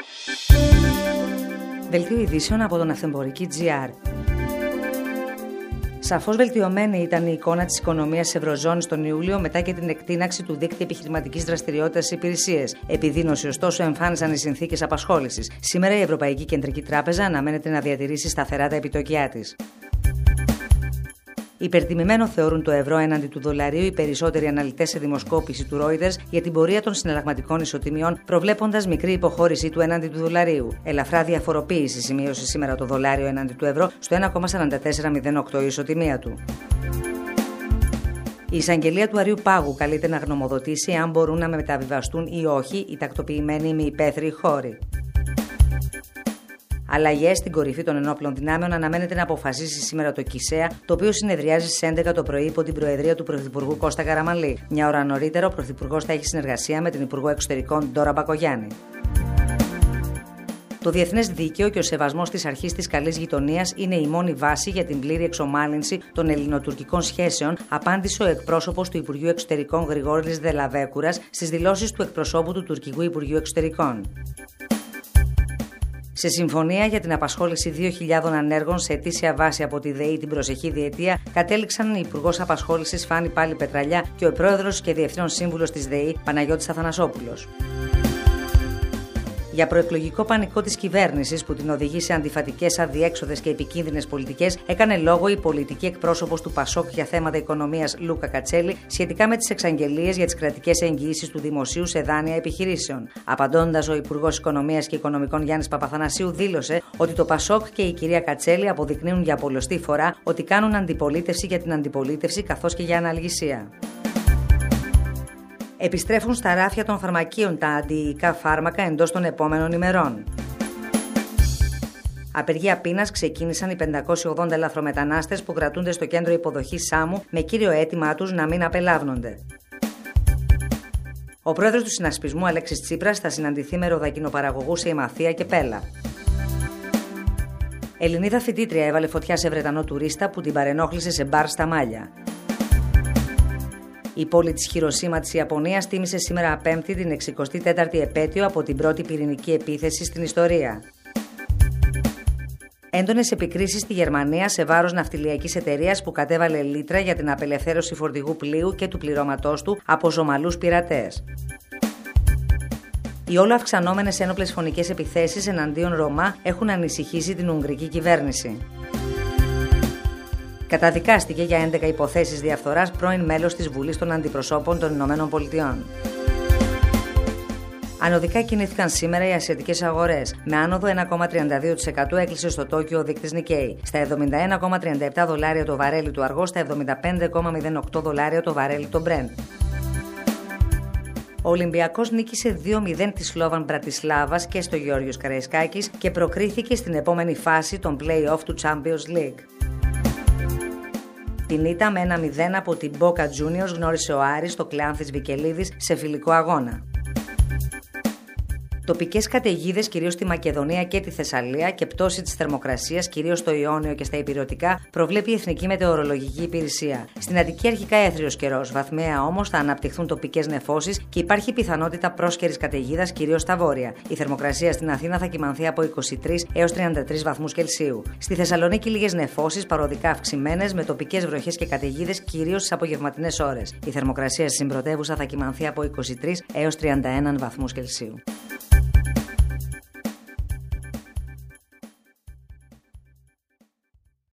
Δελτίο ειδήσεων από τον Αυθεμπορική.gr. Σαφώς βελτιωμένη ήταν η εικόνα της οικονομίας της Ευρωζώνης τον Ιούλιο μετά και την εκτείναξη του δείκτη επιχειρηματικής δραστηριότητας στις υπηρεσίες. Επιδείνωση, ωστόσο, εμφάνισαν οι συνθήκες απασχόλησης. Σήμερα η Ευρωπαϊκή Κεντρική Τράπεζα αναμένεται να διατηρήσει σταθερά τα επιτόκια της. Υπερτιμημένο θεωρούν το ευρώ έναντι του δολαρίου οι περισσότεροι αναλυτές σε δημοσκόπηση του Reuters για την πορεία των συναλλαγματικών ισοτιμιών, προβλέποντας μικρή υποχώρησή του έναντι του δολαρίου. Ελαφρά διαφοροποίηση σημείωσε σήμερα το δολάριο έναντι του ευρώ στο 1,4408 η ισοτιμία του. Η εισαγγελία του Αριού Πάγου καλείται να γνωμοδοτήσει αν μπορούν να μεταβιβαστούν ή όχι οι τακτοποιημένοι ημιυπαίθριοι χώροι. Αλλαγές στην κορυφή των ενόπλων δυνάμεων αναμένεται να αποφασίσει σήμερα το ΚΙΣΕΑ, το οποίο συνεδριάζει στις 11 το πρωί υπό την προεδρία του Πρωθυπουργού Κώστα Καραμανλή. Μια ώρα νωρίτερα, ο Πρωθυπουργός θα έχει συνεργασία με την Υπουργό Εξωτερικών Ντόρα Μπακογιάννη. Το διεθνές δίκαιο και ο σεβασμός της αρχής της καλής γειτονίας είναι η μόνη βάση για την πλήρη εξομάλυνση των ελληνοτουρκικών σχέσεων, απάντησε ο εκπρόσωπος του Υπουργείου Εξωτερικών Γρηγόρης Δελαβέκουρας στις δηλώσεις του εκπροσώπου του τουρκικού Υπουργείου Εξωτερικών. Σε συμφωνία για την απασχόληση 2.000 ανέργων σε ετήσια βάση από τη ΔΕΗ την προσεχή διετία, κατέληξαν η Υπουργός Απασχόλησης Φάνη Πάλι Πετραλιά και ο Πρόεδρος και Διευθύνων Σύμβουλος της ΔΕΗ Παναγιώτης Αθανασόπουλος. Για προεκλογικό πανικό της κυβέρνησης που την οδηγεί σε αντιφατικές, αδιέξοδες και επικίνδυνες πολιτικές, έκανε λόγο η πολιτική εκπρόσωπος του ΠΑΣΟΚ για θέματα οικονομίας Λούκα Κατσέλη σχετικά με τις εξαγγελίες για τις κρατικές εγγυήσεις του δημοσίου σε δάνεια επιχειρήσεων. Απαντώντας, ο Υπουργός Οικονομίας και Οικονομικών Γιάννης Παπαθανασίου δήλωσε ότι το ΠΑΣΟΚ και η κυρία Κατσέλη αποδεικνύουν για πολλοστή φορά ότι κάνουν αντιπολίτευση για την αντιπολίτευση καθώς και για αναλγησία. Επιστρέφουν στα ράφια των φαρμακείων τα αντιϊκά φάρμακα εντός των επόμενων ημερών. Απεργία πείνας ξεκίνησαν οι 580 λαθρομετανάστες που κρατούνται στο κέντρο υποδοχής Σάμου με κύριο αίτημά τους να μην απελάβνονται. Ο πρόεδρος του συνασπισμού Αλέξης Τσίπρας θα συναντηθεί με ροδακινοπαραγωγούς σε Ημαθία και Πέλα. Ελληνίδα φοιτήτρια έβαλε φωτιά σε Βρετανό τουρίστα που την παρενόχλησε σε μπαρ στα Μάλια. Η πόλη της Χιροσίμα της Ιαπωνίας τίμησε σήμερα Πέμπτη την 64η επέτειο από την πρώτη πυρηνική επίθεση στην ιστορία. Έντονες επικρίσεις στη Γερμανία σε βάρος ναυτιλιακής εταιρείας που κατέβαλε λίτρα για την απελευθέρωση φορτηγού πλοίου και του πληρώματός του από Ζωμαλούς πειρατές. Οι όλο αυξανόμενες ένοπλες φωνικές επιθέσεις εναντίον Ρωμά έχουν ανησυχήσει την Ουγγρική κυβέρνηση. Καταδικάστηκε για 11 υποθέσεις διαφθοράς πρώην μέλος της Βουλής των Αντιπροσώπων των Ηνωμένων Πολιτειών. Ανωδικά κινήθηκαν σήμερα οι ασιατικές αγορές. Με άνοδο 1,32% έκλεισε στο Τόκιο ο δείκτης Nikkei. Στα 71,37 δολάρια το βαρέλι του αργό, στα 75,08 δολάρια το βαρέλι το Brent. Ο Ολυμπιακός νίκησε 2-0 τη Σλόβαν Μπρατισλάβας και στο Γεώργιος Καραϊσκάκης και προκρίθηκε στην επόμενη φάση των play-off του Champions League. Την ήττα με 1-0 από την Boca Juniors γνώρισε ο Άρης στο Κλεάνθης Βικελίδης σε φιλικό αγώνα. Τοπικές καταιγίδες κυρίως στη Μακεδονία και τη Θεσσαλία και πτώση της θερμοκρασίας κυρίως στο Ιόνιο και στα Ηπειρωτικά προβλέπει η Εθνική Μετεωρολογική Υπηρεσία. Στην Αττική αρχικά έθριος καιρός, βαθμιαία όμως θα αναπτυχθούν τοπικές νεφώσεις και υπάρχει πιθανότητα πρόσκαιρης καταιγίδας κυρίως στα βόρεια. Η θερμοκρασία στην Αθήνα θα κυμανθεί από 23 έως 33 βαθμούς Κελσίου. Στη Θεσσαλονίκη λίγες νεφώσεις παροδικά αυξημένες με τοπικές βροχές και καταιγίδες κυρίως στις απογευματινές ώρες. Η θερμοκρασία στην πρωτεύουσα θα κυμανθεί από 23 έως 31 βαθμούς Κελσίου.